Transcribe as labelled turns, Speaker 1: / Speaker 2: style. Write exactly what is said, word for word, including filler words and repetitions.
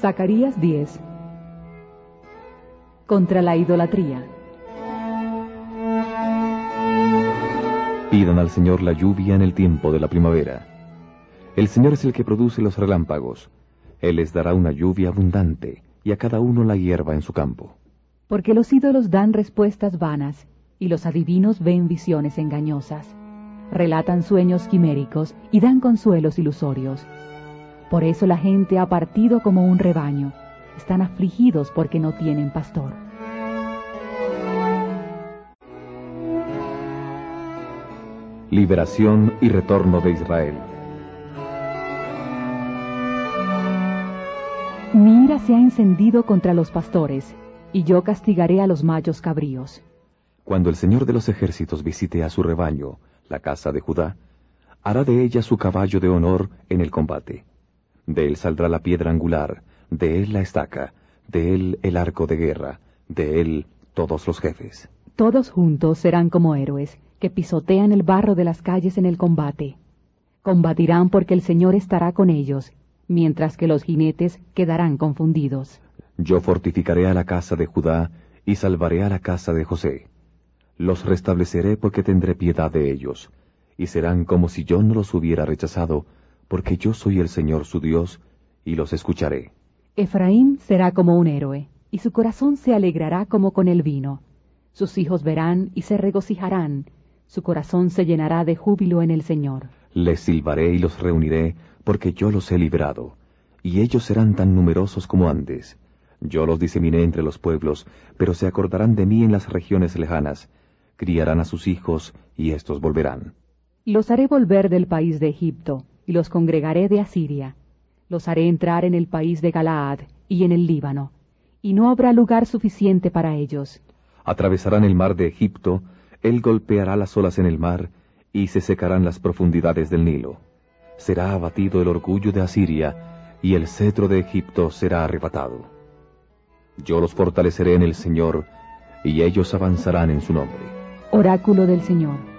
Speaker 1: Zacarías diez. Contra la idolatría.
Speaker 2: Pidan al Señor la lluvia en el tiempo de la primavera. El Señor es el que produce los relámpagos. Él les dará una lluvia abundante, y a cada uno la hierba en su campo.
Speaker 1: Porque los ídolos dan respuestas vanas, y los adivinos ven visiones engañosas. Relatan sueños quiméricos y dan consuelos ilusorios. Por eso la gente ha partido como un rebaño. Están afligidos porque no tienen pastor.
Speaker 2: Liberación y retorno de Israel.
Speaker 1: Mi ira se ha encendido contra los pastores, y yo castigaré a los machos cabríos.
Speaker 2: Cuando el Señor de los ejércitos visite a su rebaño, la casa de Judá, hará de ella su caballo de honor en el combate. De él saldrá la piedra angular, de él la estaca, de él el arco de guerra, de él todos los jefes.
Speaker 1: Todos juntos serán como héroes, que pisotean el barro de las calles en el combate. Combatirán porque el Señor estará con ellos, mientras que los jinetes quedarán confundidos.
Speaker 2: Yo fortificaré a la casa de Judá y salvaré a la casa de José. Los restableceré porque tendré piedad de ellos, y serán como si yo no los hubiera rechazado, porque yo soy el Señor su Dios, y los escucharé.
Speaker 1: Efraín será como un héroe, y su corazón se alegrará como con el vino. Sus hijos verán y se regocijarán, su corazón se llenará de júbilo en el Señor.
Speaker 2: Les silbaré y los reuniré, porque yo los he librado, y ellos serán tan numerosos como antes. Yo los diseminé entre los pueblos, pero se acordarán de mí en las regiones lejanas. Criarán a sus hijos, y éstos volverán.
Speaker 1: Los haré volver del país de Egipto, y los congregaré de Asiria. Los haré entrar en el país de Galaad y en el Líbano, y no habrá lugar suficiente para ellos.
Speaker 2: Atravesarán el mar de Egipto, él golpeará las olas en el mar, y se secarán las profundidades del Nilo. Será abatido el orgullo de Asiria, y el cetro de Egipto será arrebatado. Yo los fortaleceré en el Señor, y ellos avanzarán en su nombre.
Speaker 1: Oráculo del Señor.